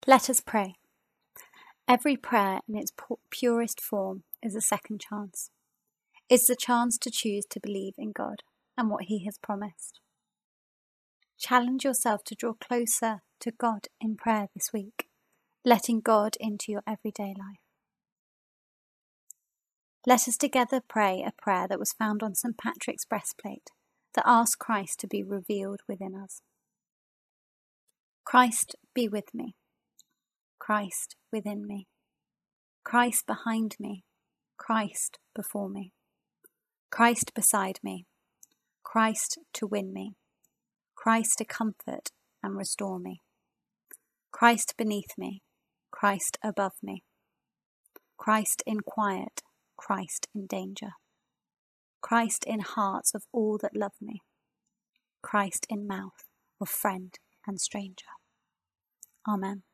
Let us pray. Every prayer in its purest form is a second chance. It's the chance to choose to believe in God and what He has promised. Challenge yourself to draw closer to God in prayer this week, letting God into your everyday life. Let us together pray a prayer that was found on St. Patrick's breastplate that asks Christ to be revealed within us. Christ be with me. Christ within me. Christ behind me. Christ before me. Christ beside me. Christ to win me. Christ to comfort and restore me. Christ beneath me. Christ above me. Christ in quiet. Christ in danger. Christ in hearts of all that love me. Christ in mouth of friend and stranger. Amen.